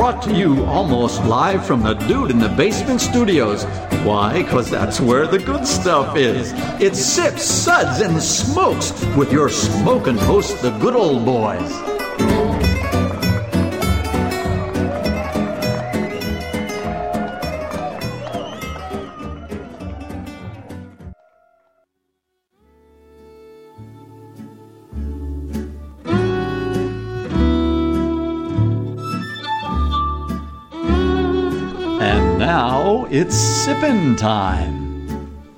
brought to you almost live from the Dude in the Basement studios. Why? Because that's where the good stuff is. It's Sips, Suds, and Smokes with your smoking host, the good old boys. Now it's sippin' time.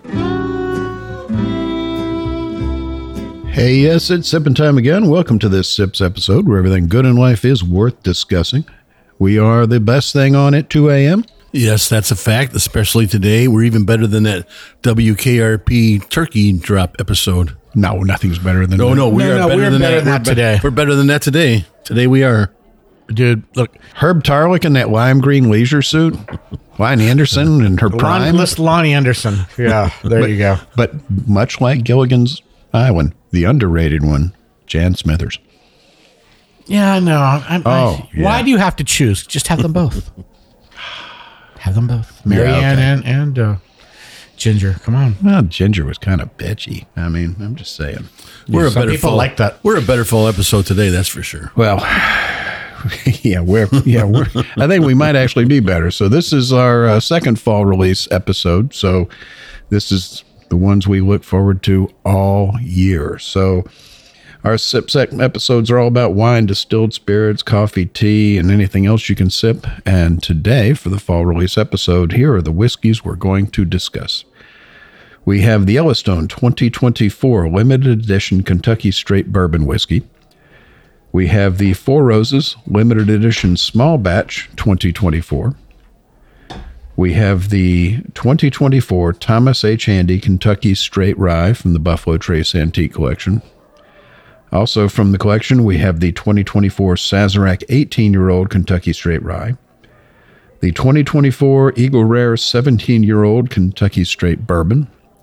Hey, yes, it's sippin' time again. Welcome to this Sips episode where everything good in life is worth discussing. We are the best thing on at 2 a.m. Yes, that's a fact, especially today. We're even better than that WKRP turkey drop episode. No, nothing's better than that. No, we're better than that today. We're better than that today. Today we are. Dude, look, Herb Tarlick in that lime green leisure suit. Lonnie Anderson in her prime. Lonnie Anderson. Yeah, there you go. But much like Gilligan's Island, the underrated one, Jan Smithers. Yeah, no. Yeah. Why do you have to choose? Just have them both. Have them both. Marianne and Ginger. Come on. Well, Ginger was kind of bitchy. I mean, I'm just saying. Some people like that. We're a better fall episode today, that's for sure. Well, we're I think we might actually be better. So this is our second fall release episode. So this is the ones we look forward to all year. So our sip episodes are all about wine, distilled spirits, coffee, tea, and anything else you can sip. And today, for the fall release episode, here are the whiskeys we're going to discuss. We have the Yellowstone 2024 Limited Edition Kentucky Straight Bourbon Whiskey. We have the Four Roses Limited Edition Small Batch 2024. We have the 2024 Thomas H. Handy Kentucky Straight Rye from the Buffalo Trace Antique Collection. Also from the collection, we have the 2024 Sazerac 18-year-old Kentucky Straight Rye. The 2024 Eagle Rare 17-year-old Kentucky Straight Bourbon.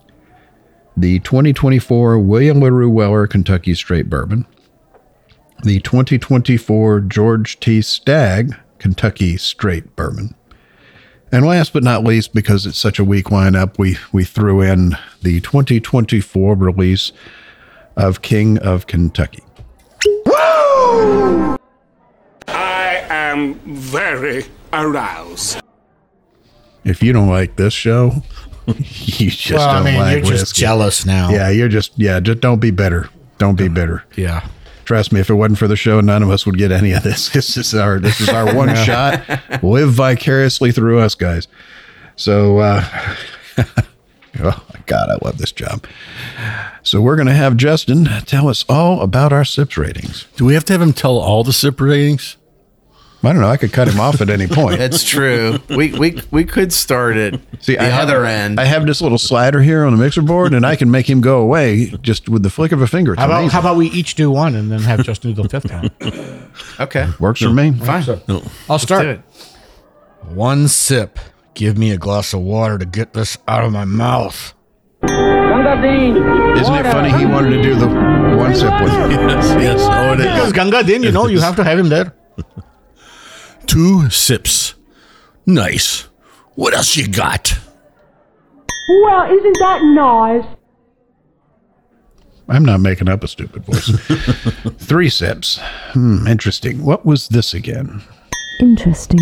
The 2024 William LaRue Weller Kentucky Straight Bourbon. The 2024 George T. Stagg Kentucky Straight Bourbon. And last but not least, because it's such a weak lineup, we threw in the 2024 release of King of Kentucky. Woo! I am very aroused. If you don't like this show, you just don't like you're just whiskey. jealous now. Yeah, just don't be bitter. Don't be bitter. Yeah. Trust me, if it wasn't for the show, none of us would get any of this. This is our one shot. Live vicariously through us, guys. So, oh my God, I love this job. So we're going to have Justin tell us all about our SIPS ratings. Do we have to have him tell all the SIP ratings? I don't know. I could cut him off at any point. That's true. We could start at the other end. I have this little slider here on the mixer board, and I can make him go away just with the flick of a finger. How about we each do one and then have Justin do the fifth one? Okay. Works for me. Fine. I'll start. One sip. Give me a glass of water to get this out of my mouth. Isn't it funny he wanted to do the one sip with me? Yes. Oh, it is. Because Ganga Din, you have to have him there. 2 sips. Nice. What else you got? Well, isn't that nice? I'm not making up a stupid voice. 3 sips. Interesting. What was this again? Interesting.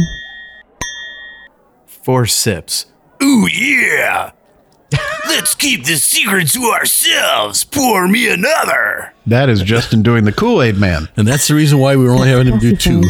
4 sips. Ooh, yeah. Let's keep this secret to ourselves. Pour me another. That is Justin doing the Kool-Aid Man. And that's the reason why we were only having him do 2.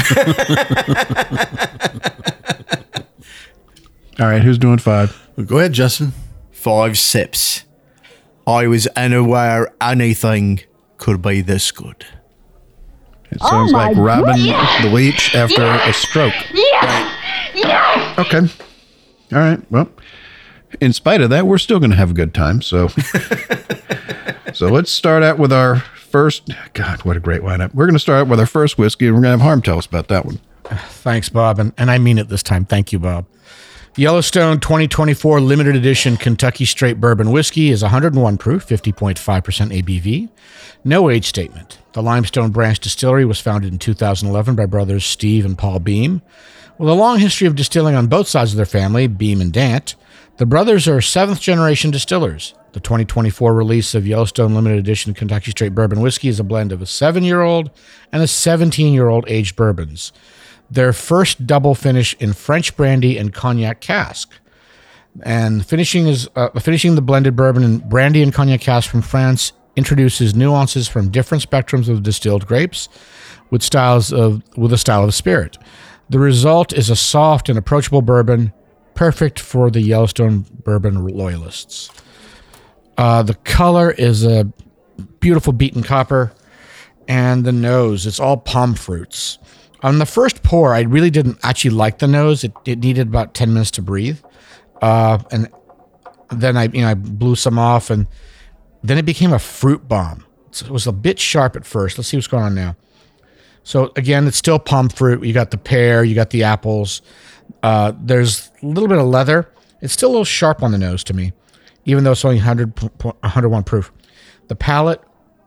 All right, who's doing 5? Well, go ahead, Justin. 5 sips. I was unaware anything could be this good. It sounds like Robin the Leech after a stroke. Okay. All right. Well, in spite of that, we're still going to have a good time. So, let's start out with our first. God, what a great lineup! We're going to start out with our first whiskey, and we're going to have Harm tell us about that one. Thanks, Bob, and I mean it this time. Thank you, Bob. Yellowstone 2024 limited edition Kentucky Straight Bourbon Whiskey is 101 proof, 50.5% ABV. No age statement. The Limestone Branch Distillery was founded in 2011 by brothers Steve and Paul Beam. With a long history of distilling on both sides of their family, Beam and Dant, the brothers are seventh-generation distillers. The 2024 release of Yellowstone limited edition Kentucky Straight Bourbon Whiskey is a blend of a 7-year-old and a 17-year-old aged bourbons. Their first double finish in French brandy and cognac cask. And finishing the blended bourbon in brandy and cognac cask from France introduces nuances from different spectrums of distilled grapes with a style of spirit. The result is a soft and approachable bourbon, perfect for the Yellowstone bourbon loyalists. The color is a beautiful beaten copper, and the nose, it's all palm fruits. On the first pour, I really didn't actually like the nose. It needed about 10 minutes to breathe. And then I blew some off, and then it became a fruit bomb. So it was a bit sharp at first. Let's see what's going on now. So again, it's still palm fruit. You got the pear, you got the apples. There's a little bit of leather. It's still a little sharp on the nose to me, even though it's only 101 proof. The palate,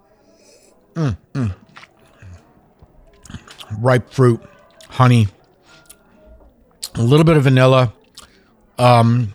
ripe fruit, honey, a little bit of vanilla. I'm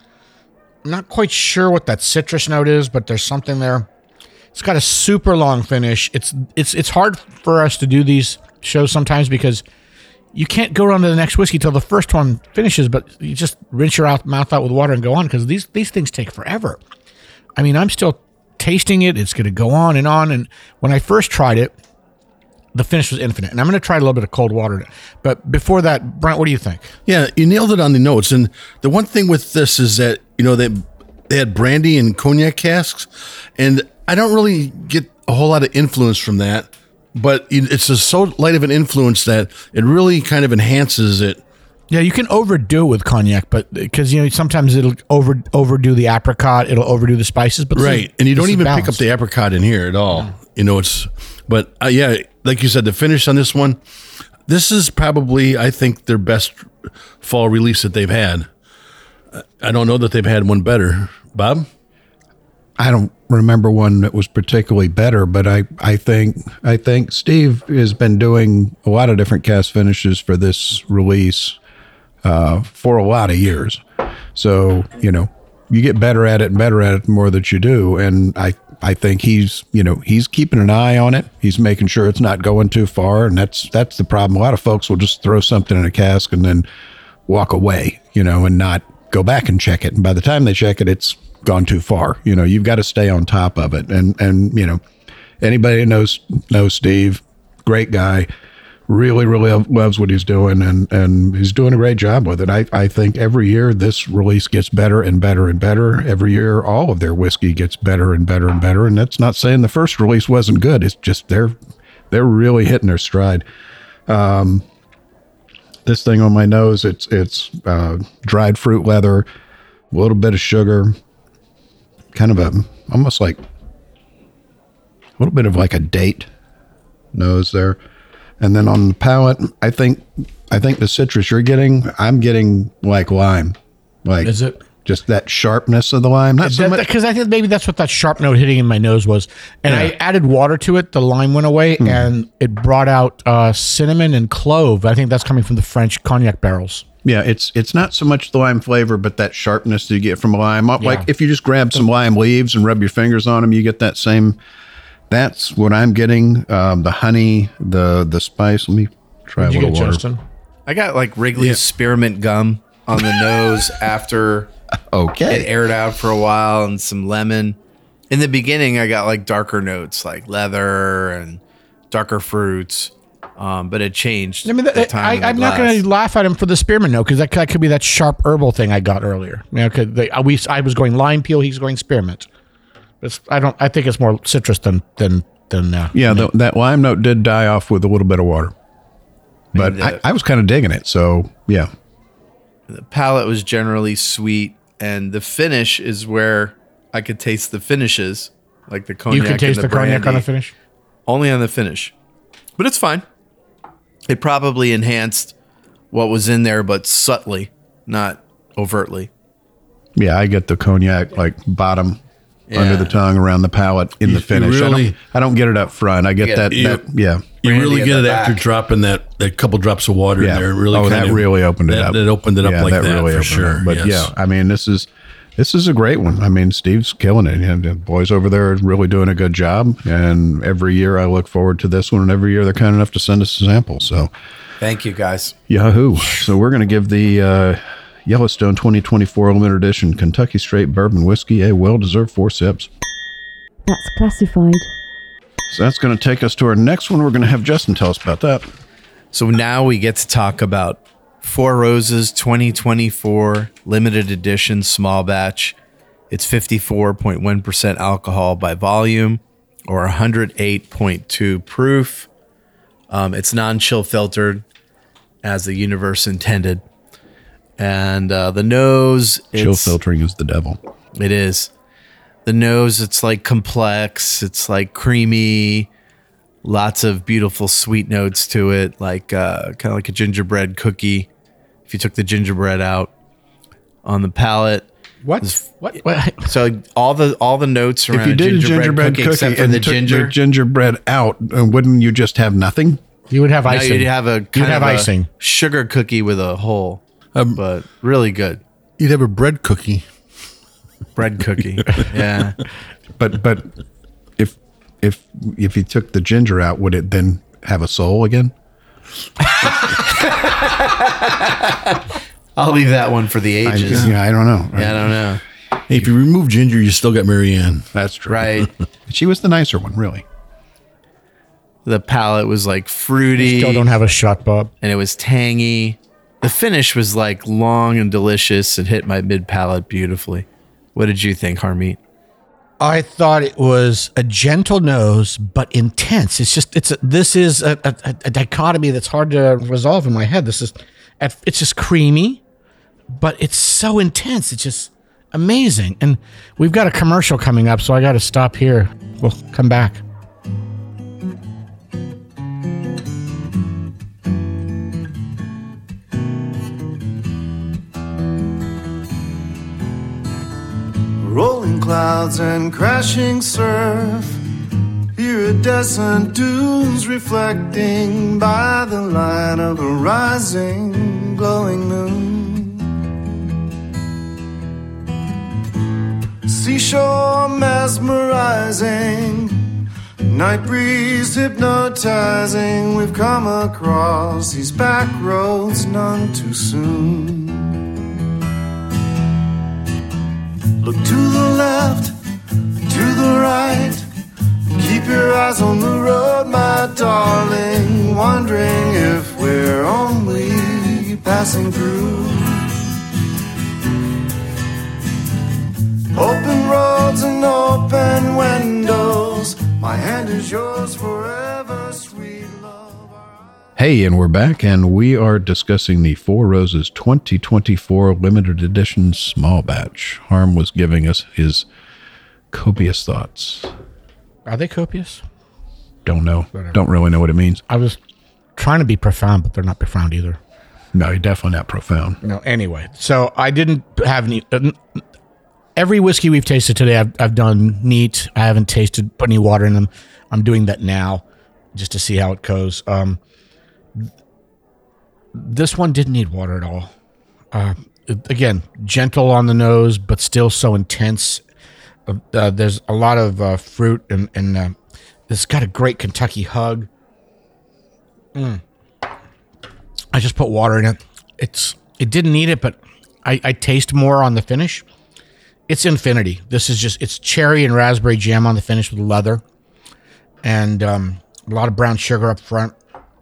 not quite sure what that citrus note is, but there's something there. It's got a super long finish. It's hard for us to do these shows sometimes because you can't go on to the next whiskey till the first one finishes, but you just rinse your mouth out with water and go on because these things take forever. I mean, I'm still tasting it. It's going to go on. And when I first tried it, the finish was infinite. And I'm going to try a little bit of cold water. But before that, Brent, what do you think? Yeah, you nailed it on the notes. And the one thing with this is that, they had brandy and cognac casks. And I don't really get a whole lot of influence from that. But it's so light of an influence that it really kind of enhances it. Yeah, you can overdo it with cognac, but because sometimes it'll overdo the apricot, it'll overdo the spices, but right, and you don't even pick up the apricot in here at all. But like you said, the finish on this one, this is probably, I think, their best fall release that they've had. I don't know that they've had one better, Bob. I don't remember one that was particularly better, but I think Steve has been doing a lot of different cast finishes for this release for a lot of years. So, you get better at it and better at it the more that you do. And I think he's keeping an eye on it. He's making sure it's not going too far. And that's the problem. A lot of folks will just throw something in a cask and then walk away, and not go back and check it. And by the time they check it, it's gone too far. You've got to stay on top of it. And anybody that knows Steve, great guy, really, really loves what he's doing, and he's doing a great job with it. I think every year this release gets better and better and better. Every year, all of their whiskey gets better and better and better. And that's not saying the first release wasn't good. It's just they're really hitting their stride. This thing on my nose, it's dried fruit leather, a little bit of sugar, kind of almost like a little bit of like a date nose there. And then on the palate, I think the citrus I'm getting like lime. Like, is it just that sharpness of the lime? Not so much, because I think maybe that's what that sharp note hitting in my nose was. And I added water to it. The lime went away, and it brought out cinnamon and clove. I think that's coming from the French cognac barrels. Yeah, it's not so much the lime flavor, but that sharpness that you get from a lime. Like if you just grab some lime leaves and rub your fingers on them, you get that same. That's what I'm getting. The honey, the spice. Let me try a little water. Justin? I got like Wrigley's spearmint gum on the nose after it aired out for a while, and some lemon. In the beginning, I got like darker notes like leather and darker fruits. But it changed. I mean, I'm not going to laugh at him for the spearmint note, because that could be that sharp herbal thing I got earlier. I was going lime peel, he's going spearmint. I think it's more citrus than that lime note did die off with a little bit of water, but I was kind of digging it. So yeah, the palate was generally sweet, and the finish is where I could taste the finishes, like the cognac. You could taste the cognac on the finish, only on the finish, but it's fine. It probably enhanced what was in there, but subtly, not overtly. Yeah, I get the cognac like bottom under the tongue, around the palate in the finish. I don't get it up front. I get that. You Brandy really at get the it back. after dropping that couple drops of water in there. Really that really opened it up. That opened it up like that really for opened it sure. up. But yes. yeah, I mean, this is a great one. I mean, Steve's killing it. The boys over there are really doing a good job. And every year I look forward to this one. And every year they're kind enough to send us a sample. So Thank you, guys. Yahoo. So we're going to give the Yellowstone 2024 limited edition Kentucky Straight Bourbon Whiskey a well-deserved 4 sips. That's classified. So that's going to take us to our next one. We're going to have Justin tell us about that. So now we get to talk about Four Roses 2024 limited edition small batch. It's 54.1% alcohol by volume or 108.2 proof. It's non-chill filtered as the universe intended. And the nose... Chill filtering is the devil. It is. The nose, it's like complex. It's like creamy. Lots of beautiful sweet notes to it, like kind of like a gingerbread cookie. If you took the gingerbread out on the palate, What? so all the notes around If you did a gingerbread cookie except for and the took ginger, the gingerbread out, wouldn't you just have nothing? You would have now icing. you'd have a You'd kind have of a icing. sugar cookie with a hole, but really good You'd have a bread cookie. bread cookie. Yeah, But if you took the ginger out, would it then have a soul again? I'll leave that one for the ages. I don't know. Yeah, I don't know. Hey, if you remove ginger, you still got Marianne. That's true. Right. She was the nicer one, really. The palate was like fruity. Still don't have a shot, Bob. And it was tangy. The finish was like long and delicious. It hit my mid palate beautifully. What did you think, Harmeet? I thought it was a gentle nose, but intense. This is a dichotomy that's hard to resolve in my head. It's just creamy, but it's so intense. It's just amazing. And we've got a commercial coming up, so I got to stop here. We'll come back. Rolling clouds and crashing surf. Iridescent dunes reflecting by the light of a rising, glowing moon. Seashore mesmerizing, night breeze hypnotizing. We've come across these back roads none too soon. Look to the left, to the right. Keep your eyes on the road, my darling. Wondering if we're only passing through. Open roads and open windows. My hand is yours forever, sweet love. Hey, and we're back, and we are discussing the Four Roses 2024 limited edition small batch. Harm was giving us his copious thoughts. Are they copious? Don't know. Whatever. Don't really know what it means. I was trying to be profound, but they're not profound either. No, you're definitely not profound. No, anyway. So I didn't have any... every whiskey we've tasted today, I've done neat. I haven't put any water in them. I'm doing that now just to see how it goes. This one didn't need water at all. Again, gentle on the nose, but still so intense. There's a lot of fruit, and it's got a great Kentucky hug. I just put water in it. It didn't need it, but I taste more on the finish. It's infinity. This is it's cherry and raspberry jam on the finish with leather, and a lot of brown sugar up front.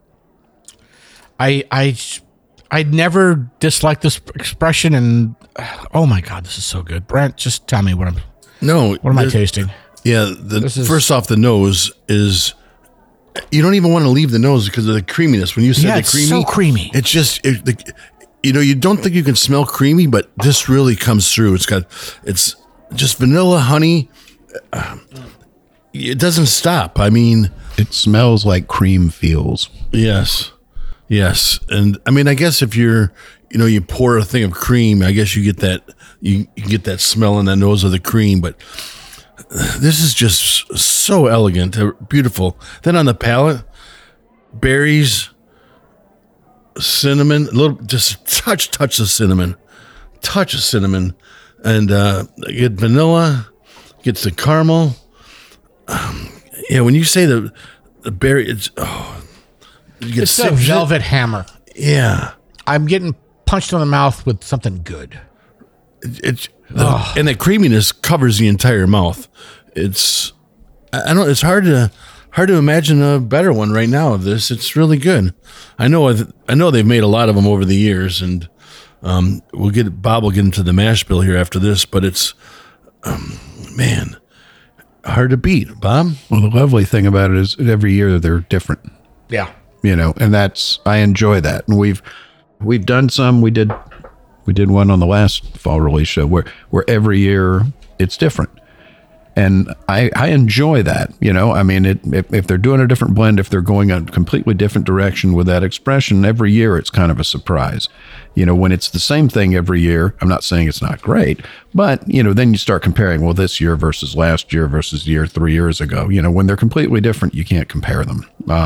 I never disliked this expression, and oh my God, this is so good. Brent, just tell me what am I tasting? Yeah, first off, the nose is. You don't even want to leave the nose because of the creaminess. When you said the it's creamy, so creamy. It's just you don't think you can smell creamy, but this really comes through. It's just vanilla, honey. It doesn't stop. I mean, it smells like cream feels. Yes. Yes, and I mean, I guess if you pour a thing of cream, I guess you get that you get that smell in the nose of the cream. But this is just so elegant, beautiful. Then on the palate, berries, cinnamon, just touch of cinnamon, and get vanilla, gets the caramel. When you say the berry, it's a velvet hammer. Yeah, I'm getting punched in the mouth with something good. And the creaminess covers the entire mouth. It's hard to imagine a better one right now of this. It's really good. I know they've made a lot of them over the years, and Bob will get into the mash bill here after this, but it's hard to beat, Bob. Well, the lovely thing about it is every year they're different. Yeah. And I enjoy that. And we've done some. We did one on the last fall release show where every year it's different. And I enjoy that, I mean, if they're doing a different blend, if they're going a completely different direction with that expression, every year it's kind of a surprise. When it's the same thing every year, I'm not saying it's not great, but, then you start comparing, well, this year versus last year versus year 3 years ago. When they're completely different, you can't compare them.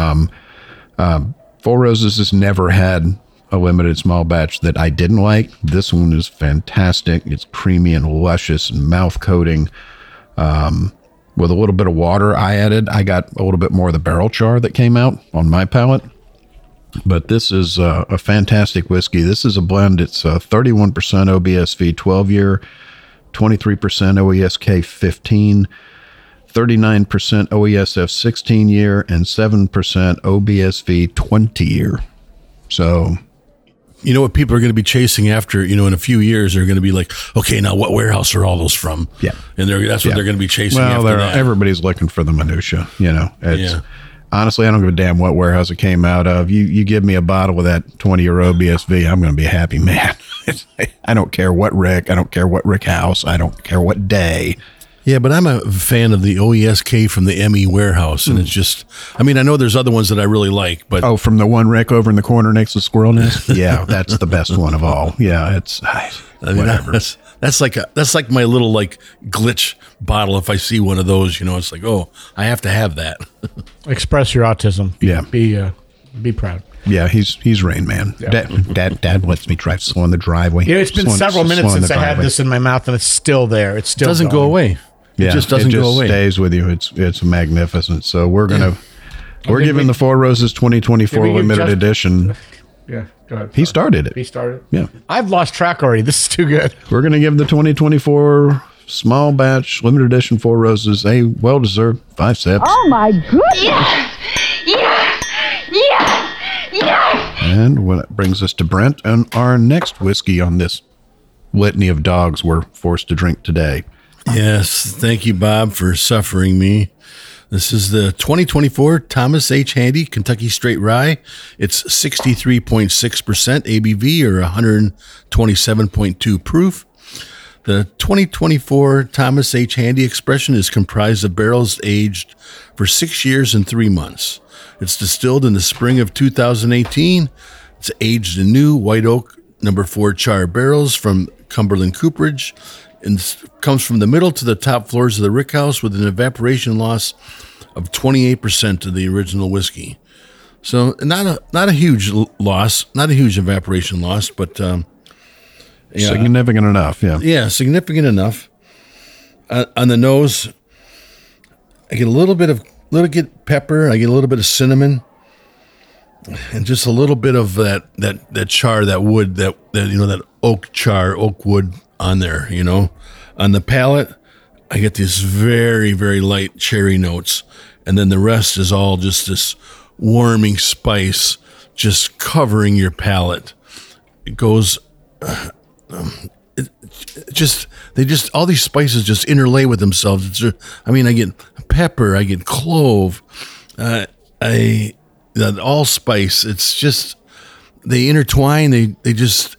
Four Roses has never had a limited small batch that I didn't like. This one is fantastic. It's creamy and luscious and mouth coating. With a little bit of water I got a little bit more of the barrel char that came out on my palate. But this is a fantastic whiskey. This is a blend. It's 31% OBSV 12-year, 23% OESK 15, 39% OESF 16-year, and 7% OBSV 20-year. So... You know what people are going to be chasing after, in a few years, they're going to be like, okay, now what warehouse are all those from? Yeah. And that's what they're going to be chasing after that. Everybody's looking for the minutia, Honestly, I don't give a damn what warehouse it came out of. You give me a bottle of that 20-year OBSV, I'm going to be a happy man. I don't care what Rick. I don't care what Rick House. I don't care what day. Yeah, but I'm a fan of the OESK from the ME warehouse, and it's just, I mean, I know there's other ones that I really like, but... Oh, from the one Rick over in the corner next to Squirrel Nest? Yeah, that's the best one of all. Yeah, whatever. That's like my little, glitch bottle. If I see one of those, it's like, oh, I have to have that. Express your autism. Yeah. Be proud. Yeah, he's Rain Man. Yeah. Dad lets me drive slow in the driveway. It's been several minutes since I had this in my mouth, and it's still there. It still doesn't go away. It just doesn't go away. It stays with you. It's magnificent. So we're giving the Four Roses 2024 limited edition. Yeah, go ahead. He started it. He started. Yeah, I've lost track already. This is too good. We're gonna give the 2024 small batch limited edition Four Roses a well-deserved 5 sips. Oh my goodness! Yeah. And what brings us to Brent and our next whiskey on this litany of dogs we're forced to drink today. Yes, thank you, Bob, for suffering me. This is the 2024 Thomas H. Handy Kentucky Straight Rye. It's 63.6% ABV or 127.2 proof. The 2024 Thomas H. Handy expression is comprised of barrels aged for 6 years and 3 months. It's distilled in the spring of 2018. It's aged in new white oak No. 4 char barrels from Cumberland Cooperage, and comes from the middle to the top floors of the Rick House with an evaporation loss of 28% of the original whiskey. So not a huge loss, not a huge evaporation loss, but significant enough. Yeah, significant enough. On the nose, I get a little bit pepper. I get a little bit of cinnamon, and just a little bit of that char, that wood, that oak char, oak wood on there. On the palate, I get these very, very light cherry notes, and then the rest is all just this warming spice, just covering your palate. It goes. All these spices just interlay with themselves. I get pepper, I get clove, allspice. It's just, they intertwine. It's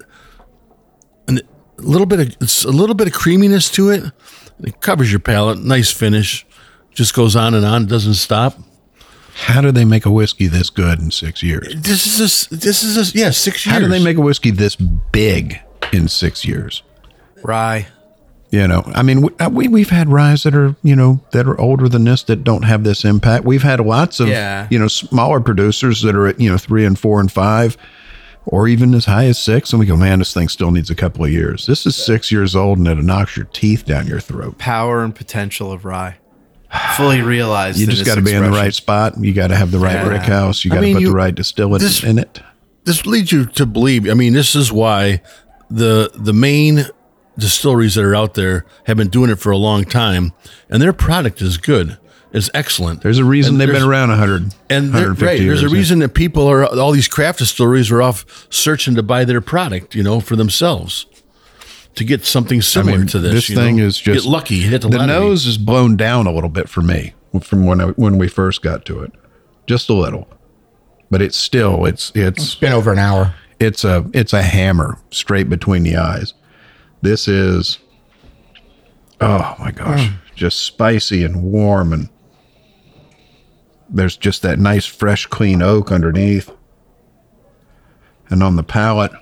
a little bit of creaminess to it. It covers your palate. Nice finish. Just goes on and on. Doesn't stop. How do they make a whiskey this good in 6 years? This is 6 years. How do they make a whiskey this big in 6 years? Rye. You know, I mean, we've had ryes that are, you know, that are older than this that don't have this impact. We've had lots of, you know, smaller producers that are at, you know, 3 and 4 and 5, or even as high as 6. And we go, man, this thing still needs a couple of years. This is 6 years old and it knocks your teeth down your throat. Power and potential of rye. Fully realized. You just got to be in the right spot. You got to have the right brick house. You got to put the right distillate in it. This leads you to believe. I mean, this is why the main distilleries that are out there have been doing it for a long time, and their product is good. It's excellent. There's a reason they've been around 100 and 150 years. There's a reason that people are, all these craft distilleries are off searching to buy their product, you know, for themselves to get something similar to this. This thing is just get lucky. Hit the nose is blown down a little bit for me from when we first got to it, just a little, but it's still it's been over an hour. It's a hammer straight between the eyes. This is, oh my gosh, just spicy and warm, and there's just that nice, fresh, clean oak underneath. And on the palate,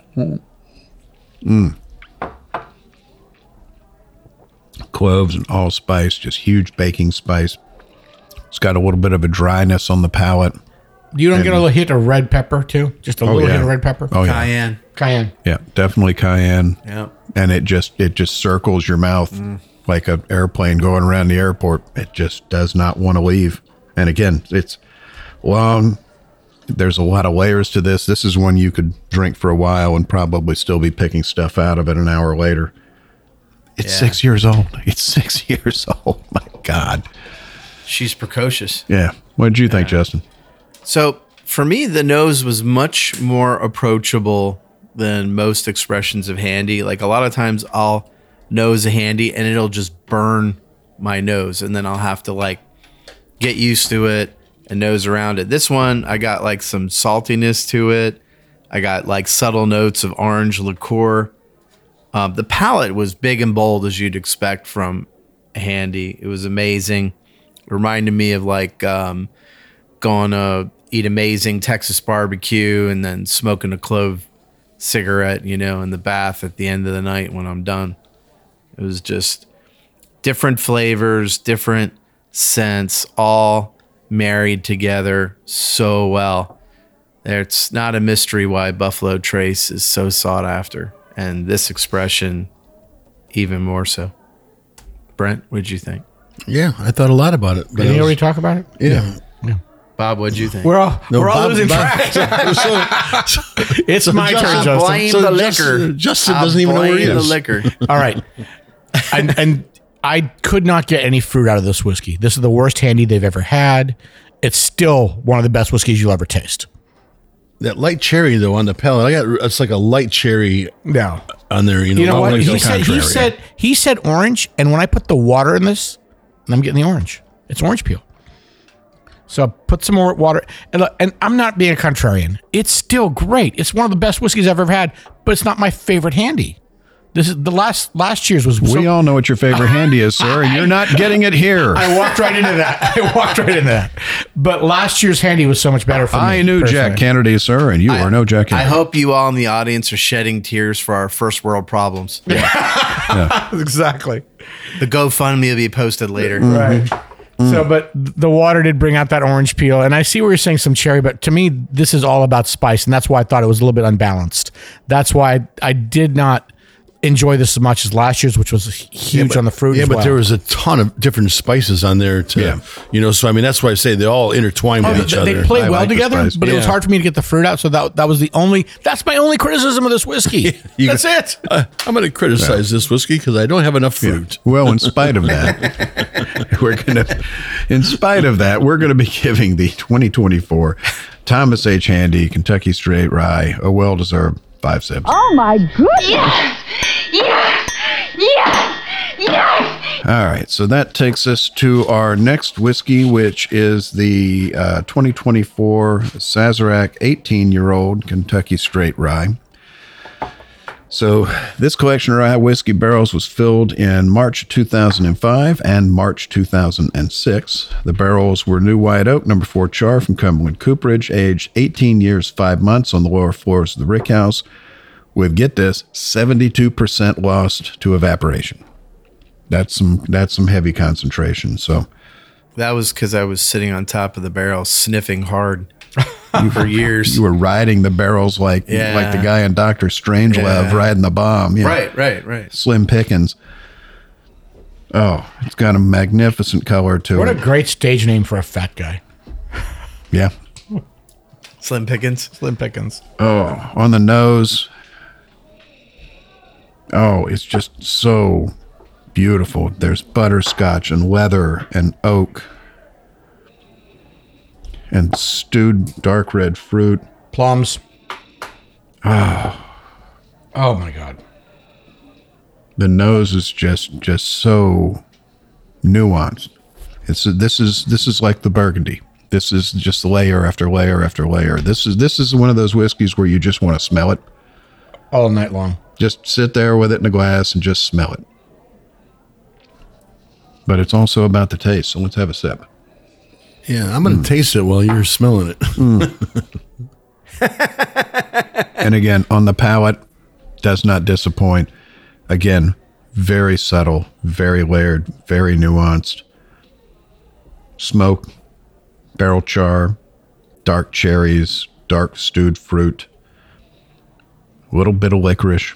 cloves and allspice, just huge baking spice. It's got a little bit of a dryness on the palate. You don't get a little hit of red pepper too? Just a little hit of red pepper? Oh, yeah. Cayenne. Yeah, definitely cayenne. Yeah. And it just circles your mouth like an airplane going around the airport. It just does not want to leave. And again, it's long. There's a lot of layers to this. This is one you could drink for a while and probably still be picking stuff out of it an hour later. It's 6 years old. It's 6 years old. My God. She's precocious. Yeah. What did you think, Justin? So for me, the nose was much more approachable than most expressions of handy. Like a lot of times I'll nose a handy and it'll just burn my nose, and then I'll have to like get used to it and nose around it. This one, I got like some saltiness to it. I got like subtle notes of orange liqueur. The palate was big and bold as you'd expect from a handy. It was amazing. It reminded me of like going to eat amazing Texas barbecue and then smoking a clove cigarette, you know, in the bath at the end of the night when I'm done. It was just different flavors, different scents, all married together so well. It's not a mystery why Buffalo Trace is so sought after, and this expression even more so. Brent, what'd you think? Yeah, I thought a lot about it. Did you already talk about it? Yeah. Bob, what'd you think? We're all losing track. It's my turn, Justin. Blame the liquor. Justin doesn't even know where he is. The liquor. All right. And I could not get any fruit out of this whiskey. This is the worst handy they've ever had. It's still one of the best whiskeys you'll ever taste. That light cherry though on the palate, it's like a light cherry on there. You know what? He said orange, and when I put the water in this, I'm getting the orange. It's orange peel. So put some more water, and I'm not being a contrarian. It's still great. It's one of the best whiskeys I've ever had, but it's not my favorite handy. This is the last year's was. We all know what your favorite handy is, sir, and you're not getting it here. I walked right into that. But last year's handy was so much better for me. I knew personally. Jack Kennedy, sir, and you are no Jack Kennedy. I hope you all in the audience are shedding tears for our first world problems. Yeah. Exactly. The GoFundMe will be posted later. Right. So, but the water did bring out that orange peel, and I see where you're saying some cherry, but to me, this is all about spice, and that's why I thought it was a little bit unbalanced. That's why I did not enjoy this as much as last year's, which was huge on the fruit. Yeah, as but well. there was a ton of different spices on there too. You know, so I mean, that's why I say they all intertwine with each other. They play well together, but it was hard for me to get the fruit out. So that was that's my only criticism of this whiskey. That's it. I'm going to criticize this whiskey because I don't have enough fruit. Yeah. Well, in spite of that, we're going to be giving the 2024 Thomas H. Handy Kentucky Straight Rye a well-deserved 5 sips. Oh my goodness! Yes! All right, so that takes us to our next whiskey, which is the 2024 Sazerac 18-year-old Kentucky Straight Rye. So this collection of rye whiskey barrels was filled in March 2005 and March 2006. The barrels were new white oak, number 4 char from Cumberland Cooperage, aged 18 years, 5 months on the lower floors of the rick house, with, get this, 72% lost to evaporation. That's some heavy concentration. So that was because I was sitting on top of the barrel sniffing hard for years. You were riding the barrels like the guy in Dr. Strangelove riding the bomb. Yeah. Right. Slim Pickens. Oh, it's got a magnificent color to it. What a great stage name for a fat guy. Yeah. Slim Pickens. Oh, on the nose. Oh, it's just so beautiful. There's butterscotch and leather and oak and stewed dark red fruit. Plums. Oh my God. The nose is just so nuanced. This is like the Burgundy. This is just layer after layer after layer. This is one of those whiskeys where you just want to smell it all night long. Just sit there with it in a glass and just smell it. But it's also about the taste. So let's have a sip. Yeah, I'm going to taste it while you're smelling it. And again, on the palate, does not disappoint. Again, very subtle, very layered, very nuanced. Smoke, barrel char, dark cherries, dark stewed fruit, a little bit of licorice,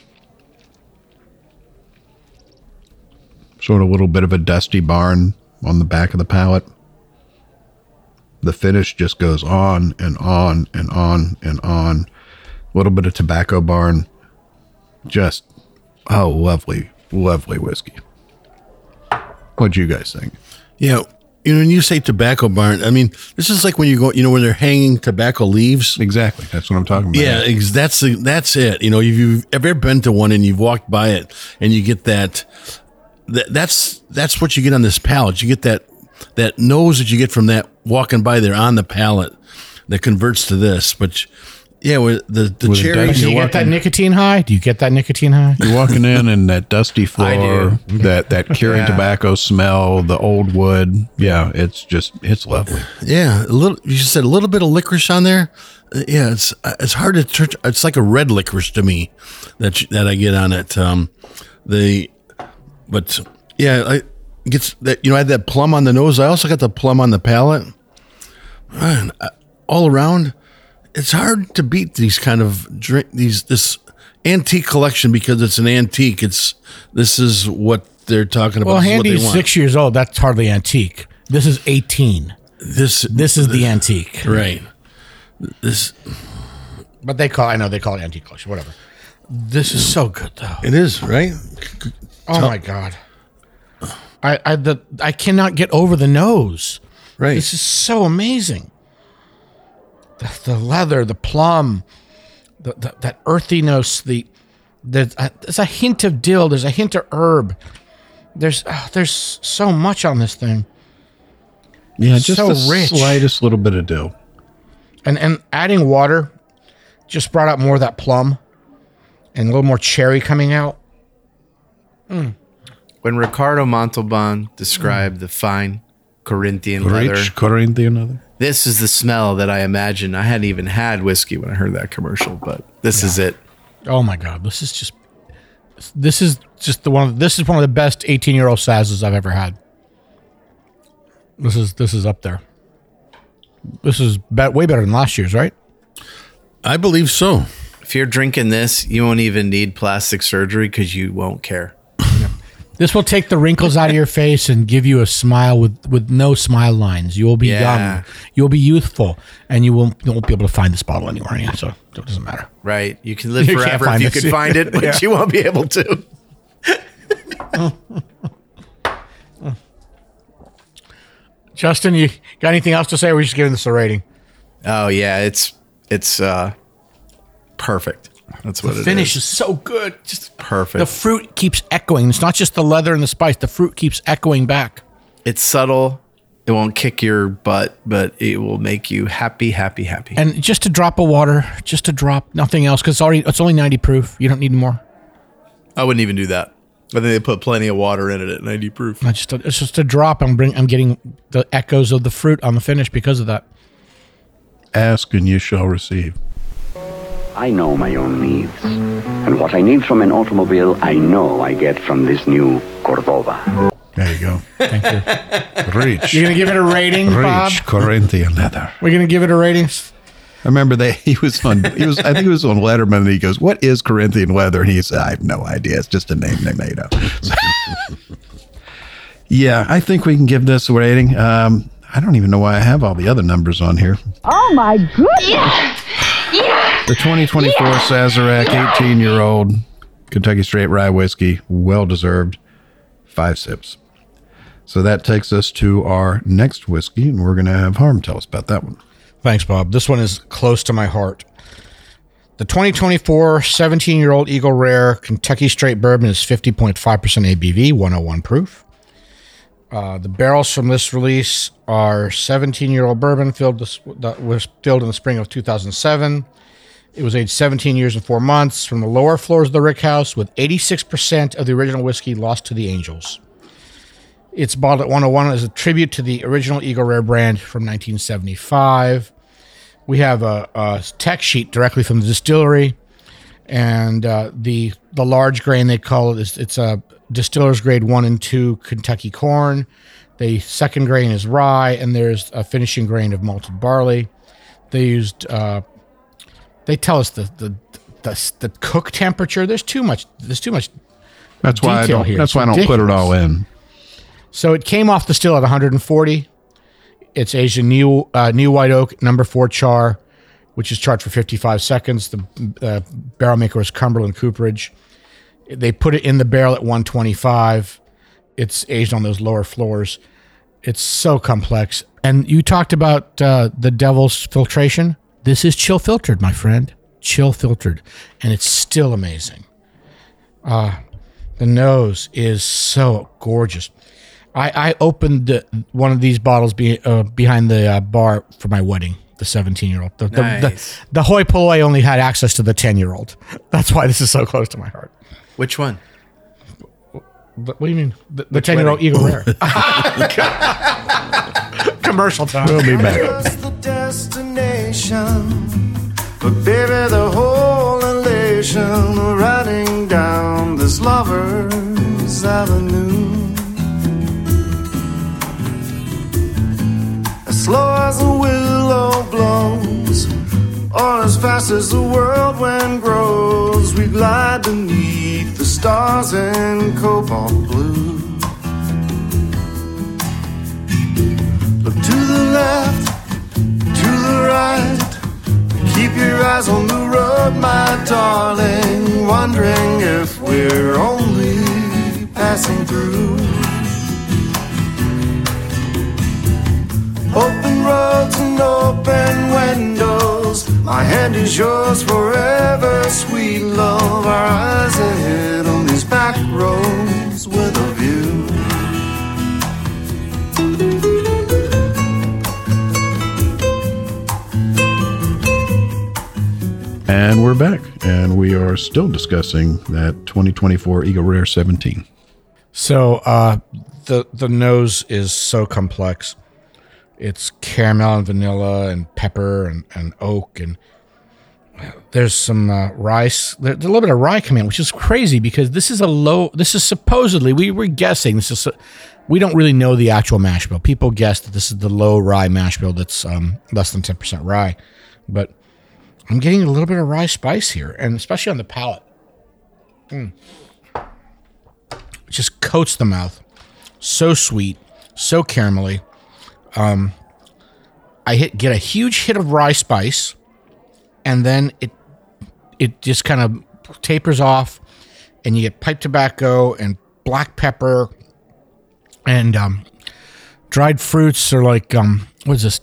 sort of a little bit of a dusty barn on the back of the palate. The finish just goes on and on and on and on. A little bit of tobacco barn. Just, lovely, lovely whiskey. What'd you guys think? Yeah. When you say tobacco barn, I mean, this is like when you go, when they're hanging tobacco leaves. Exactly. That's what I'm talking about. Yeah, that's it. If you've ever been to one and you've walked by it and you get that's what you get on this palate. You get that nose that you get from that walking by there on the palate that converts to this. But yeah, with the cherries. Do you get that nicotine high? Do you get that nicotine high? You're walking in and that dusty floor, that curing tobacco smell, the old wood. Yeah, it's lovely. Yeah, you just said a little bit of licorice on there. Yeah, it's hard to turn. It's like a red licorice to me that I get on it. But yeah, I had that plum on the nose. I also got the plum on the palate. Man, all around, it's hard to beat these kind of this antique collection because it's an antique. This is what they're talking about. Well, Handy's 6 years old. That's hardly antique. This is 18. This is the antique, right? But they call it antique collection. Whatever. This is so good, though. It is, right? Oh my God. I cannot get over the nose. Right. This is so amazing. The leather, the plum, that earthiness, there's a hint of dill, there's a hint of herb. There's so much on this thing. Yeah, just so the rich. Slightest little bit of dill. And adding water just brought out more of that plum and a little more cherry coming out. When Ricardo Montalban described the fine Corinthian leather, this is the smell that I imagine. I hadn't even had whiskey when I heard that commercial, but this is it. Oh my God, this is one of the best 18-year-old Sazes I've ever had. This is up there. This is way better than last year's, right? I believe so. If you're drinking this, you won't even need plastic surgery because you won't care. This will take the wrinkles out of your face and give you a smile with no smile lines. You will be young. You'll be youthful, and you won't be able to find this bottle anywhere. Yeah, so it doesn't matter. Right. You can live forever if you could find it, but you won't be able to. Justin, you got anything else to say, or are we just giving this a rating? Oh, yeah. It's perfect. That's what it is. The finish is so good. Just perfect. The fruit keeps echoing. It's not just the leather and the spice. The fruit keeps echoing back. It's subtle. It won't kick your butt, but it will make you happy, happy, happy. And just a drop of water, nothing else, because it's only 90 proof. You don't need more. I wouldn't even do that. I think they put plenty of water in it at 90 proof. It's just a drop. I'm getting the echoes of the fruit on the finish because of that. Ask and you shall receive. I know my own needs. And what I need from an automobile, I know I get from this new Cordova. There you go. Thank you. Reach. You're going to give it a rating, Bob? Reach Corinthian leather. We're going to give it a rating? I remember I think he was on Letterman, and he goes, "What is Corinthian leather?" And he said, "I have no idea. It's just a name they made up." Yeah, I think we can give this a rating. I don't even know why I have all the other numbers on here. Oh my goodness! Yeah. The 2024 Sazerac 18-year-old Kentucky Straight Rye Whiskey, well deserved. 5 sips. So that takes us to our next whiskey, and we're going to have Harm tell us about that one. Thanks, Bob. This one is close to my heart. The 2024 17-year-old Eagle Rare Kentucky Straight Bourbon is 50.5% ABV, 101 proof. The barrels from this release are 17-year-old bourbon that was filled in the spring of 2007. It was aged 17 years and 4 months from the lower floors of the Rick House, with 86% of the original whiskey lost to the angels. It's bottled at 101 as a tribute to the original Eagle Rare brand from 1975. We have a tech sheet directly from the distillery, and the large grain, they call it, it's a distiller's grade 1 and 2 Kentucky corn. The second grain is rye, and there's a finishing grain of malted barley. They used they tell us the cook temperature. There's too much. That's why I don't. Here. That's why I don't put it all in. So it came off the still at 140. It's aged in new white oak, number 4 char, which is charred for 55 seconds. The barrel maker is Cumberland Cooperage. They put it in the barrel at 125. It's aged on those lower floors. It's so complex. And you talked about the Devil's filtration. This is chill filtered, my friend. Chill filtered. And it's still amazing. The nose is so gorgeous. I opened one of these bottles behind the bar for my wedding, the 17-year-old. The hoi polloi only had access to the 10-year-old. That's why this is so close to my heart. Which one? What do you mean? The 10-year-old Eagle Rare. Commercial time. We'll be back. Just the destination, but baby, the whole elation of riding down this lover's avenue. As slow as a willow blows, or as fast as the whirlwind grows, we glide beneath the stars in cobalt blue. Look to the left, to the right, keep your eyes on the road, my darling, wondering if we're only passing through. Open roads and open windows, my hand is yours forever, sweet love. Our eyes ahead on these back roads with a view. And we're back, and we are still discussing that 2024 Eagle Rare 17. So the nose is so complex. It's caramel and vanilla and pepper and oak, and there's some rice. There's a little bit of rye coming in, which is crazy because this is supposedly, we were guessing, we don't really know the actual mash bill. People guess that this is the low rye mash bill that's less than 10% rye, but I'm getting a little bit of rye spice here, and especially on the palate. It just coats the mouth. So sweet, so caramelly. I get a huge hit of rye spice, and then it just kind of tapers off, and you get pipe tobacco and black pepper and dried fruits, or like what is this?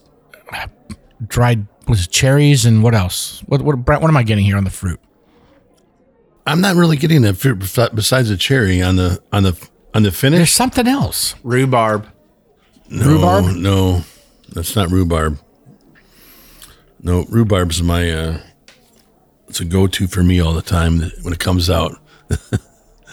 Cherries, and what else? What am I getting here on the fruit? I'm not really getting that fruit besides the cherry on the finish. There's something else. Rhubarb. Rhubarb? No, that's not rhubarb. No, rhubarb's my it's a go-to for me all the time when it comes out.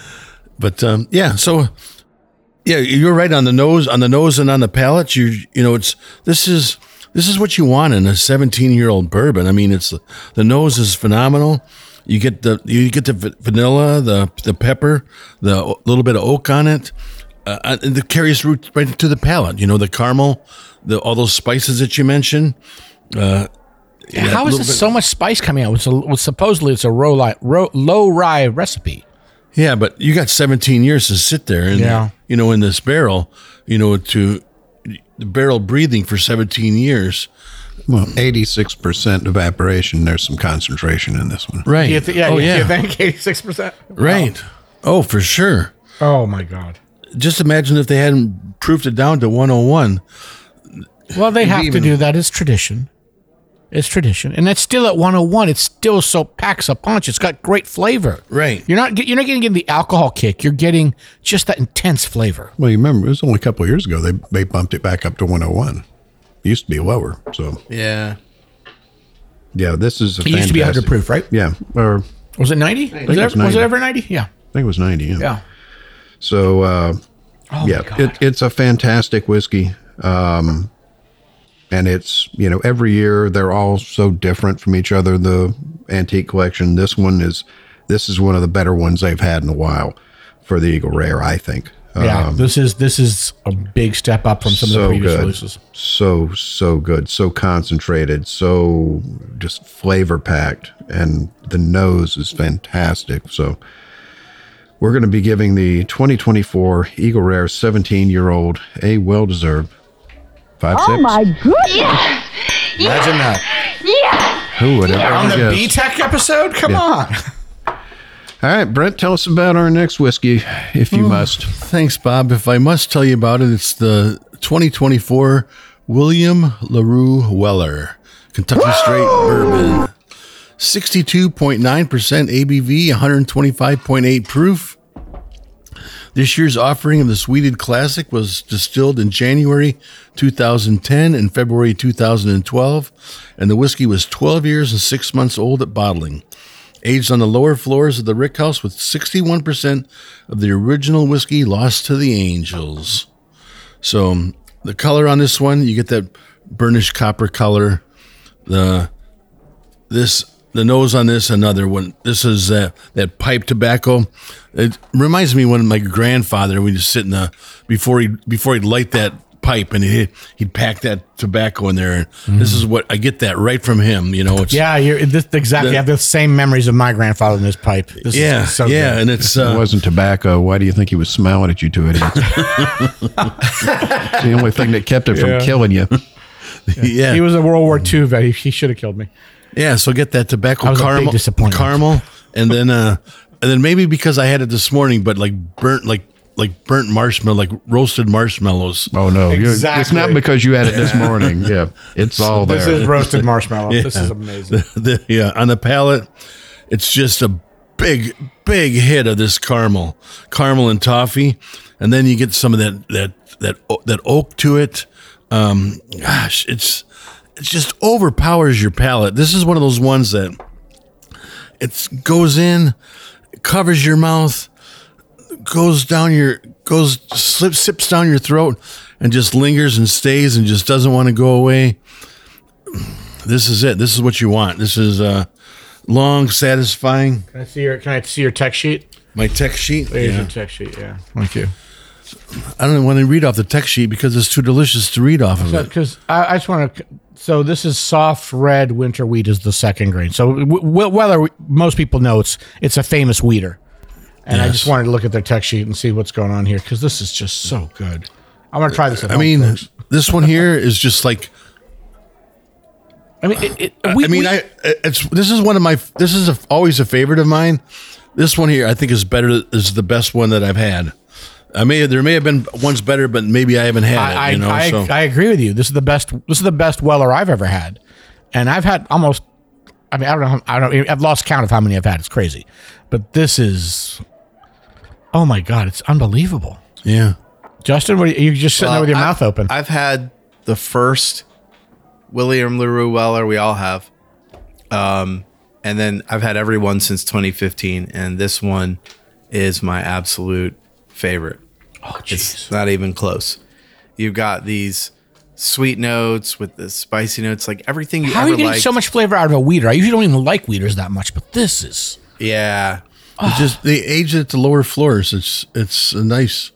But yeah, so yeah, you're right on the nose and on the palate. This is what you want in a 17-year-old bourbon. I mean, the nose is phenomenal. You get the vanilla, the pepper, the little bit of oak on it, and it carries right to the palate. The caramel, all those spices that you mentioned. How is there so much spice coming out? Supposedly it's a low rye recipe. Yeah, but you got 17 years to sit there, and in this barrel, to the barrel breathing for 17 years. Well, 86% evaporation. There's some concentration in this one, right? You think 86%? Right. Wow. Oh, for sure. Oh my God! Just imagine if they hadn't proofed it down to 101. Well, they have to do that. It's tradition. It's tradition, and that's still at 101. It still so packs a punch. It's got great flavor. Right. You're not getting the alcohol kick. You're getting just that intense flavor. Well, you remember it was only a couple of years ago they bumped it back up to 101. It used to be lower. So yeah, this is. It used to be 100 proof, right? Yeah. Or was it 90? Was it ever 90? Yeah. I think it was 90. Yeah. So it's a fantastic whiskey. And it's, every year they're all so different from each other. The antique collection, this is one of the better ones they've had in a while for the Eagle Rare, I think. Yeah, this is a big step up from some of the previous releases. So good, so concentrated, so just flavor packed, and the nose is fantastic. So we're going to be giving the 2024 Eagle Rare 17-year-old a well-deserved 5-6. Oh my goodness! Yes! Imagine that. Yes! Who would ever On the guess? B-Tech episode? Come on. All right, Brent, tell us about our next whiskey, if you must. Thanks, Bob. If I must tell you about it, it's the 2024 William LaRue Weller Kentucky Straight Bourbon. 62.9% ABV, 125.8 proof. This year's offering of this wheated classic was distilled in January 2010 and February 2012, and the whiskey was 12 years and 6 months old at bottling. Aged on the lower floors of the Rick House with 61% of the original whiskey lost to the angels. So the color on this one, you get that burnished copper color. The nose on this, another one. This is that pipe tobacco. It reminds me when my grandfather, we just sit in before he'd light that pipe and he'd pack that tobacco in there. This is what I get that right from him. It's exactly. I have the same memories of my grandfather in this pipe. This is so good. And it's it wasn't tobacco. Why do you think he was smiling at you two idiots? It's the only thing that kept it from killing you. Yeah, he was a World War II vet. He should have killed me. Yeah, so get that tobacco caramel, and then maybe because I had it this morning, but burnt marshmallow, like roasted marshmallows. Oh no, exactly. It's not because you had it this morning. Yeah, it's all there. This is roasted marshmallow. Yeah. This is amazing. On the palate, it's just a big hit of this caramel and toffee, and then you get some of that oak to it. It just overpowers your palate. This is one of those ones that it goes in, covers your mouth, sips down your throat, and just lingers and stays and just doesn't want to go away. This is it. This is what you want. This is long, satisfying. Can I see your tech sheet? My tech sheet? There's your tech sheet, yeah. Thank you. I don't want to read off the tech sheet because it's too delicious to read off of it. Because I just want to... So this is soft red winter wheat is the second grain. So Weller, most people know it's a famous wheater. And I just wanted to look at their tech sheet and see what's going on here because this is just so good. I'm going to try this at home, folks. This one here is just like... this is one of my... This is always a favorite of mine. This one here I think is the best one that I've had. There may have been ones better, but maybe I haven't had it. I agree with you. This is the best Weller I've ever had, and I've had almost. I mean, I've lost count of how many I've had. It's crazy, but this is. Oh my God! It's unbelievable. Yeah, Justin, you're just sitting there with your mouth open. I've had the first William LaRue Weller. We all have, and then I've had every one since 2015, and this one is my absolute favorite. Oh, geez. It's not even close. You've got these sweet notes with the spicy notes, like everything you How ever are you getting liked. so much flavor out of a weeder? I usually don't even like weeders that much, but this is... Yeah. It's just they age it at the lower floors. It's a nice,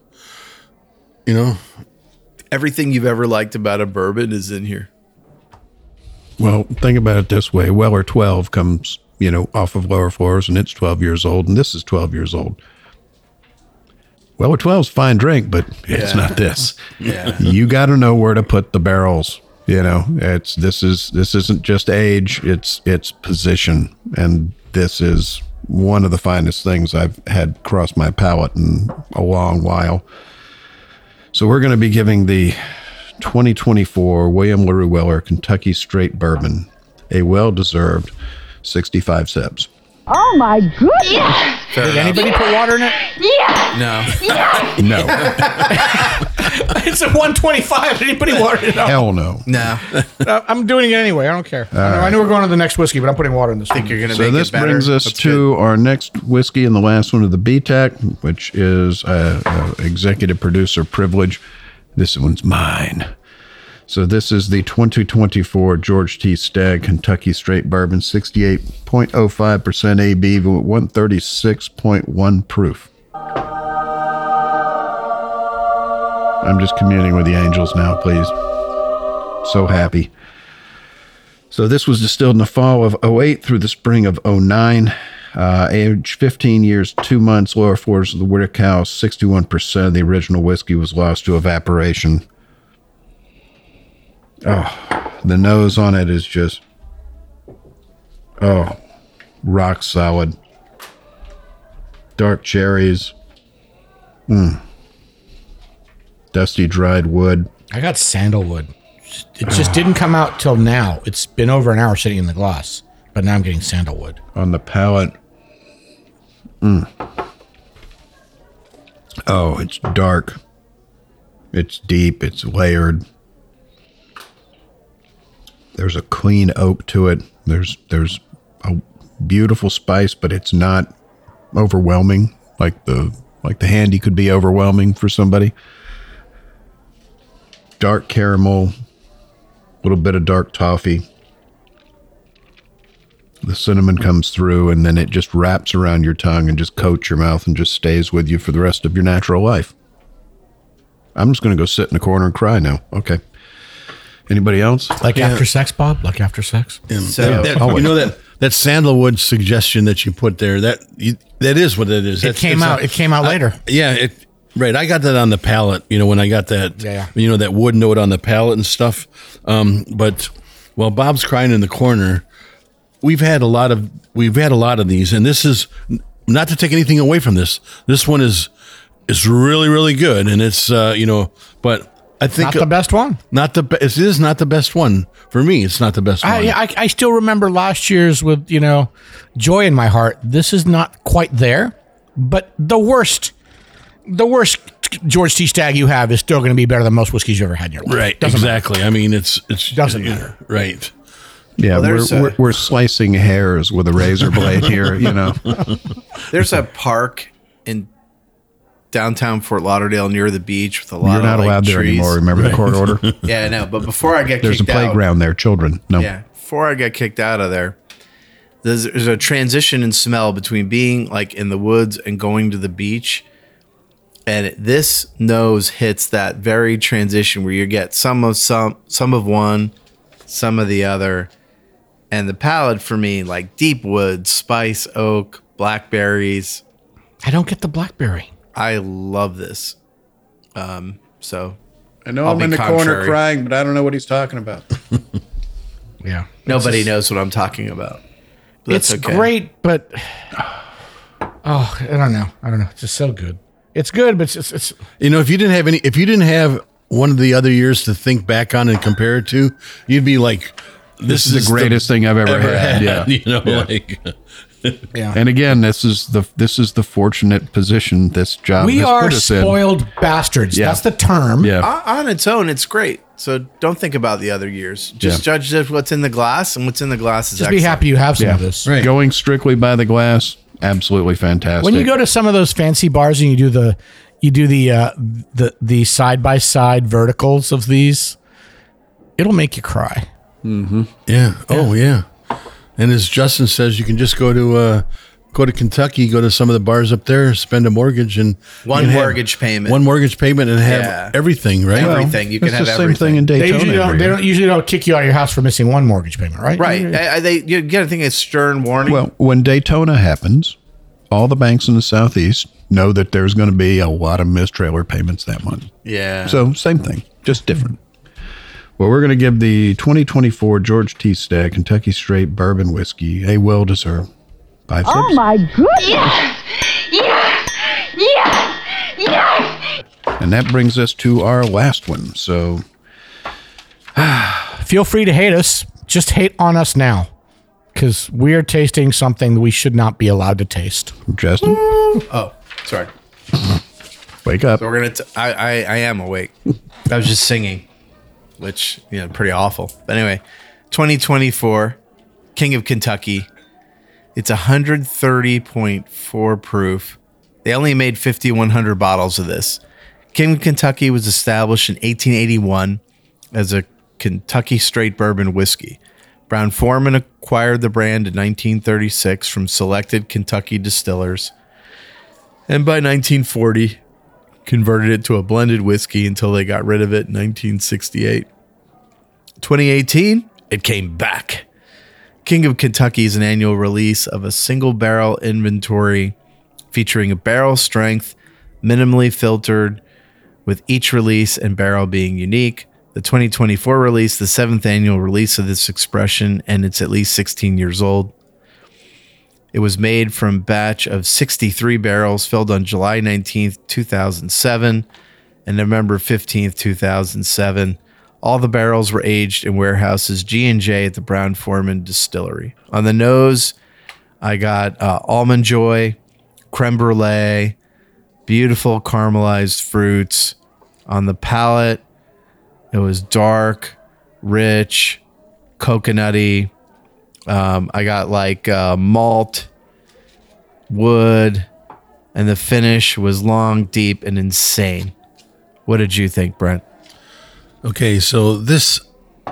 Everything you've ever liked about a bourbon is in here. Well, think about it this way. Weller 12 comes, off of lower floors, and it's 12 years old, and this is 12 years old. Weller 12's a fine drink, but it's not this. Yeah. You got to know where to put the barrels. This isn't just age, it's position, and this is one of the finest things I've had cross my palate in a long while. So we're going to be giving the 2024 William LaRue Weller Kentucky Straight Bourbon a well-deserved 65 sips. Oh my goodness! Yeah. Did anybody put water in it? Yeah! No. Yeah! No. It's a 125. Did anybody water it up? Hell no. No. I'm doing it anyway. I don't care. I know we're going to the next whiskey, but I'm putting water in this. I think you're going to So make this it better. brings us That's to our next whiskey and the last one of the BTAC, which is executive producer privilege. This one's mine. So this is the 2024 George T. Stagg Kentucky Straight Bourbon, 68.05% ABV with 136.1 proof. I'm just communing with the angels now, please. So happy. So this was distilled in the fall of 08 through the spring of 09. Age 15 years, 2 months, lower floors of the Whittack House. 61% of the original whiskey was lost to evaporation. Oh, the nose on it is just, rock solid. Dark cherries. Dusty dried wood. I got sandalwood. It just didn't come out till now. It's been over an hour sitting in the glass, but now I'm getting sandalwood. On the palate. Oh, it's dark. It's deep. It's layered. There's a clean oak to it. There's a beautiful spice, but it's not overwhelming. Like the handy could be overwhelming for somebody. Dark caramel, a little bit of dark toffee. The cinnamon comes through, and then it just wraps around your tongue and just coats your mouth and just stays with you for the rest of your natural life. I'm just going to go sit in the corner and cry now. Okay. Anybody else? Like after sex, Bob? Like after sex? So, that sandalwood suggestion that you put there, that is what it is. It came out later. Right. I got that on the palate, when I got that, that wood note on the palate and stuff. But while Bob's crying in the corner, we've had a lot of these, and this is not to take anything away from this. This one is really, really good. And it's, but I think not the best one. It is not the best one for me. It's not the best one. I still remember last year's with joy in my heart. This is not quite there, but the worst George T. Stagg you have is still going to be better than most whiskeys you ever had in your life. Right? Doesn't exactly. Matter. I mean, it's doesn't matter. Right. Yeah, well, we're slicing hairs with a razor blade here. There's a park in downtown Fort Lauderdale near the beach with a lot of You're not allowed there trees. anymore. Remember the court order? Yeah, I know. But before I get there's kicked a playground there. Children, no. Yeah, before I get kicked out of there, there's a transition in smell between being like in the woods and going to the beach. And this nose hits that very transition where you get some of one, some of the other. And the palate for me, like deep wood, spice, oak, blackberries. I don't get the blackberry. I love this. So I know I'll I'm be in the corner contrary. crying, but I don't know what he's talking about. Yeah. Nobody knows what I'm talking about. But It's that's okay. great, but I don't know. It's just so good. It's good, but it's if you didn't have one of the other years to think back on and compare it to, you'd be like, This is the greatest thing I've ever had. Yeah. yeah. And again, this is the fortunate position this job We has are put us in. spoiled bastards. Yeah. That's the term. Yeah. On its own, it's great. So don't think about the other years. Just judge what's in the glass, and what's in the glass is Just be excellent. happy you have some of this. Right. Going strictly by the glass, absolutely fantastic. When you go to some of those fancy bars and you do the side by side verticals of these, it'll make you cry. Mm-hmm. Yeah. Oh yeah. And as Justin says, you can just go to Kentucky, go to some of the bars up there, spend a mortgage and one mortgage payment and have everything, right? Everything. You can have everything. Same thing in Daytona. They don't usually kick you out of your house for missing one mortgage payment, right? Right. You got to think it's stern warning. Well, when Daytona happens, all the banks in the Southeast know that there's going to be a lot of missed trailer payments that month. Yeah. So same thing, just different. Well, we're going to give the 2024 George T. Stagg Kentucky Straight Bourbon Whiskey a well-deserved 5 sips. Oh my goodness! Yes! And that brings us to our last one. So feel free to hate us. Just hate on us now, because we're tasting something that we should not be allowed to taste. Justin? Oh, sorry. Wake up. So we're gonna. I am awake. I was just singing, which pretty awful. But anyway, 2024 King of Kentucky. It's 130.4 proof. They only made 5,100 bottles of this. King of Kentucky was established in 1881 as a Kentucky straight bourbon whiskey. Brown-Forman acquired the brand in 1936 from selected Kentucky distillers, and by 1940 converted it to a blended whiskey until they got rid of it in 1968. 2018, it came back. King of Kentucky is an annual release of a single barrel inventory featuring a barrel strength, minimally filtered, with each release and barrel being unique. The 2024 release, the 7th annual release of this expression, and it's at least 16 years old. It was made from a batch of 63 barrels filled on July 19th, 2007 and November 15th, 2007. All the barrels were aged in warehouses G&J at the Brown-Forman distillery. On the nose, I got almond joy, creme brulee, beautiful caramelized fruits. On the palate, it was dark, rich, coconutty. I got malt, wood, and the finish was long, deep, and insane. What did you think, Brent? Okay, so this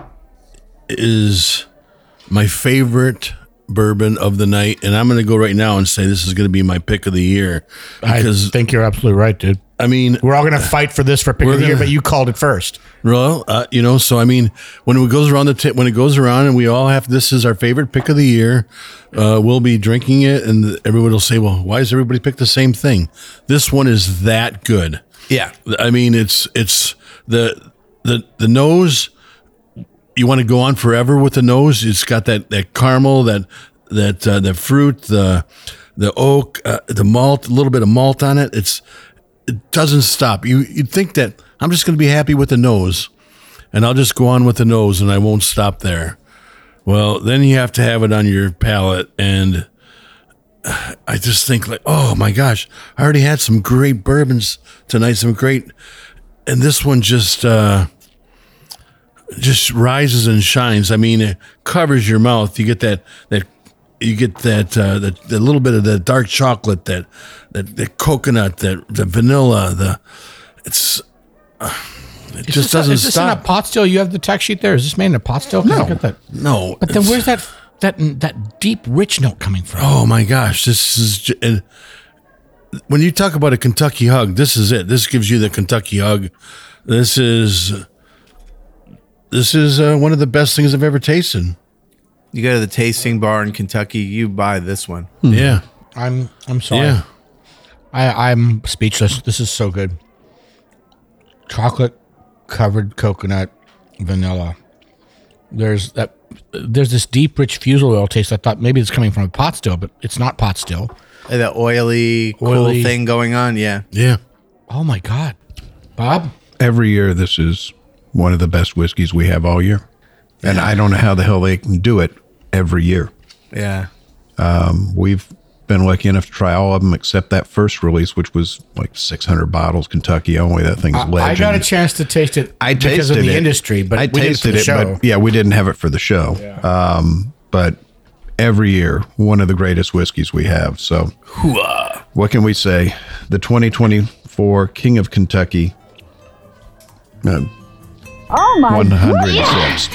is my favorite bourbon of the night, and I'm going to go right now and say this is going to be my pick of the year. Because I think you're absolutely right, dude. I mean, we're all going to fight for this for pick of the year, but you called it first. Well, so I mean, when it goes around when it goes around, and we all have this is our favorite pick of the year, we'll be drinking it, and everybody will say, "Well, why does everybody pick the same thing?" This one is that good. Yeah, I mean, it's the nose. You want to go on forever with the nose. It's got that caramel, that fruit, the oak, the malt, a little bit of malt on it. It doesn't stop. You'd think that I'm just going to be happy with the nose, and I'll just go on with the nose, and I won't stop there. Well, then you have to have it on your palate, and I just think oh my gosh, I already had some great bourbons tonight, and this one just rises and shines. I mean, it covers your mouth. You get that little bit of the dark chocolate, that coconut, the vanilla, it just doesn't Is this stop. in a pot still? You have the text sheet there. Is this made in a pot still? No. But then where's that deep, rich note coming from? Oh my gosh, this is. And when you talk about a Kentucky hug, this is it. This gives you the Kentucky hug. This is one of the best things I've ever tasted. You go to the tasting bar in Kentucky, you buy this one. Yeah. I'm sorry. Yeah. I'm speechless. This is so good. Chocolate covered coconut, vanilla. There's this deep, rich fusel oil taste. I thought maybe it's coming from a pot still, but it's not pot still. That oily, cool thing going on. Yeah. Yeah. Oh my God. Bob? Every year, this is one of the best whiskeys we have all year. And I don't know how the hell they can do it every year. Yeah. We've been lucky enough to try all of them except that first release, which was 600 bottles, Kentucky only. That thing's legend. I got a chance to taste it because of the industry, but I tasted it, but we didn't have it for the show. Yeah. But every year one of the greatest whiskeys we have. So, what can we say? The 2024 King of Kentucky. Oh my 106.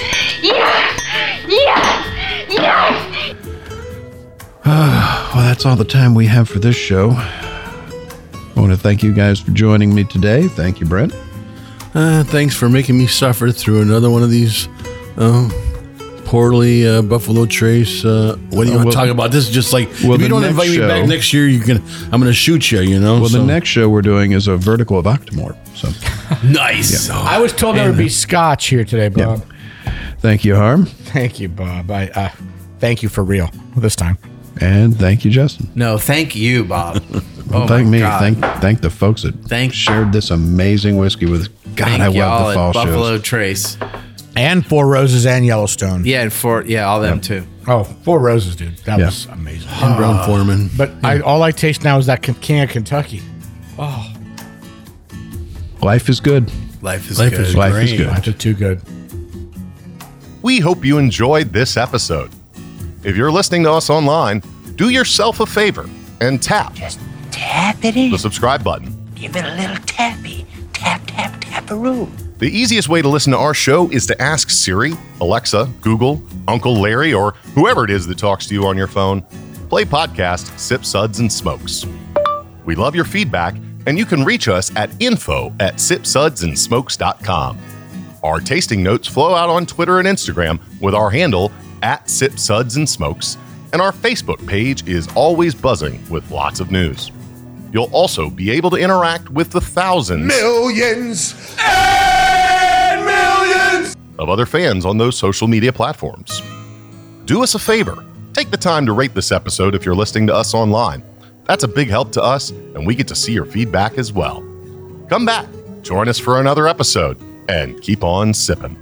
Yes! Well, that's all the time we have for this show. I want to thank you guys for joining me today. Thank you, Brent. Thanks for making me suffer through another one of these poorly Buffalo Trace. What do you want to talk about? This is just like, if you don't invite me back next year, I'm going to shoot you, you know? Well, the next show we're doing is a vertical of Octomore. So nice. Yeah. I was told there would be scotch here today, Bob. Yeah. Thank you, Harm. Thank you, Bob. I thank you for real this time. And thank you, Justin. No, thank you, Bob. Well, thank me. Thank the folks that shared this amazing whiskey with. God, I love the fall shows. Buffalo Trace. And Four Roses and Yellowstone. Yeah, and all them too. Oh, Four Roses, dude. That was amazing. And Brown Foreman. But all I taste now is that King of Kentucky. Oh. Life is good. Life is good. Life is good. Life is too good. We hope you enjoyed this episode. If you're listening to us online, do yourself a favor and tap. Just tap it in. The subscribe button. Give it a little tappy. Tap, tap, tap-a-roo. The easiest way to listen to our show is to ask Siri, Alexa, Google, Uncle Larry, or whoever it is that talks to you on your phone. Play podcast Sip Suds and Smokes. We love your feedback, and you can reach us at info@sipsudsandsmokes.com. Our tasting notes flow out on Twitter and Instagram with our handle @SipSudsAndSmokes, and our Facebook page is always buzzing with lots of news. You'll also be able to interact with the thousands, millions, and millions of other fans on those social media platforms. Do us a favor. Take the time to rate this episode if you're listening to us online. That's a big help to us, and we get to see your feedback as well. Come back, join us for another episode, and keep on sipping.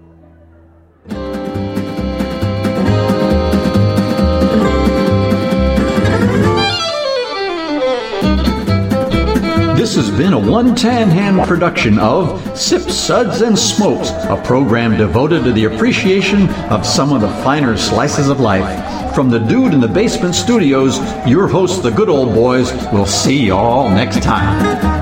This has been a One Tan Hand production of Sip Suds and Smokes, a program devoted to the appreciation of some of the finer slices of life. From the Dude in the Basement Studios, your hosts, the Good Old Boys, will see you all next time.